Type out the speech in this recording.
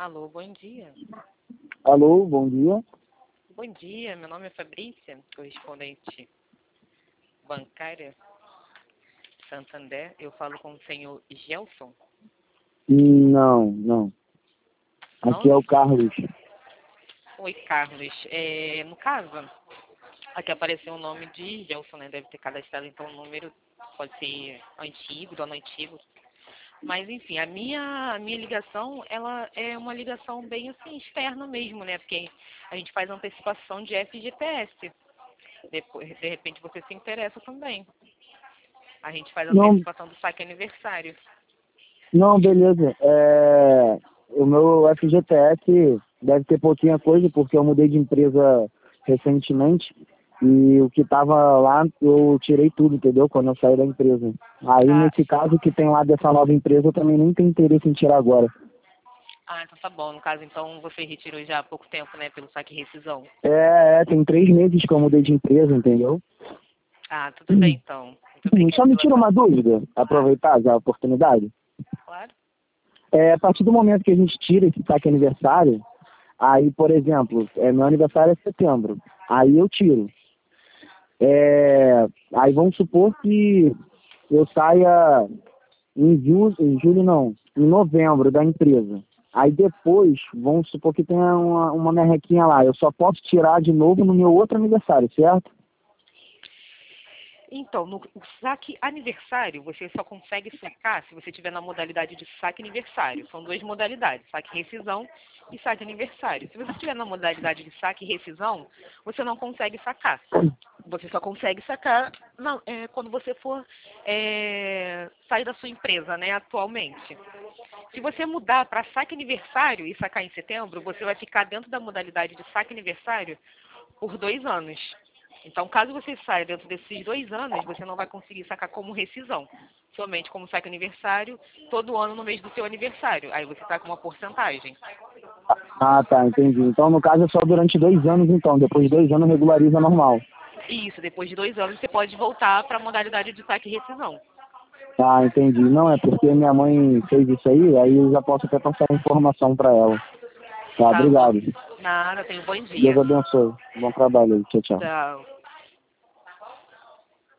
Alô, bom dia. Alô, bom dia. Bom dia, meu nome é Fabrícia, correspondente bancária Santander. Eu falo com o senhor Gelson? Não. Aqui é Não? o Carlos. Oi, Carlos. No caso, aqui apareceu o nome de Gelson, né? Deve ter cadastrado, então o número pode ser antigo, dono antigo. Mas, enfim, a minha ligação, ela é uma ligação bem, assim, externa mesmo, né? Porque a gente faz antecipação de FGTS. Depois, de repente, você se interessa também. A gente faz Não, antecipação do saque aniversário. não, beleza. O meu FGTS deve ter pouquinha coisa, porque eu mudei de empresa recentemente e o que estava lá eu tirei tudo, entendeu? Quando eu saí da empresa. Aí, Ah, nesse caso que tem lá dessa nova empresa, eu também nem tenho interesse em tirar agora. então tá bom. No caso, então, você retirou já há pouco tempo, né? Pelo saque e rescisão. Tem 3 meses que eu mudei de empresa, entendeu? Ah, tudo bem, então. Muito bem, Só me tira cancelação. uma dúvida, Claro, aproveitar já a oportunidade. claro. A partir do momento que a gente tira esse saque aniversário, aí, por exemplo, meu aniversário é setembro, aí eu tiro. Aí vamos supor que eu saia em julho não, em novembro da empresa. Aí depois, vamos supor que tenha uma merrequinha lá, eu só posso tirar de novo no meu outro aniversário, certo? Então, o saque aniversário, você só consegue sacar se você tiver na modalidade de saque aniversário. São duas modalidades, saque e rescisão e saque aniversário. Se você estiver na modalidade de saque e rescisão, você não consegue sacar. Você só consegue sacar quando você for sair da sua empresa, né, atualmente. Se você mudar para saque aniversário e sacar em setembro, você vai ficar dentro da modalidade de saque aniversário por 2 anos. Então, caso você saia dentro desses 2 anos, você não vai conseguir sacar como rescisão. Somente como saque aniversário, todo ano no mês do seu aniversário. Aí você está com uma porcentagem. Ah, tá, entendi. Então, no caso, é só durante 2 anos, então. Depois de 2 anos, regulariza normal. Isso, depois de 2 anos, você pode voltar para a modalidade de saque e rescisão. Ah, entendi. Não, é porque minha mãe fez isso aí eu já posso até passar a informação para ela. Tá, Tá bom. obrigado. Nada, tenha um bom Deus dia. abençoe. Bom trabalho aí. Tchau, tchau. Tchau.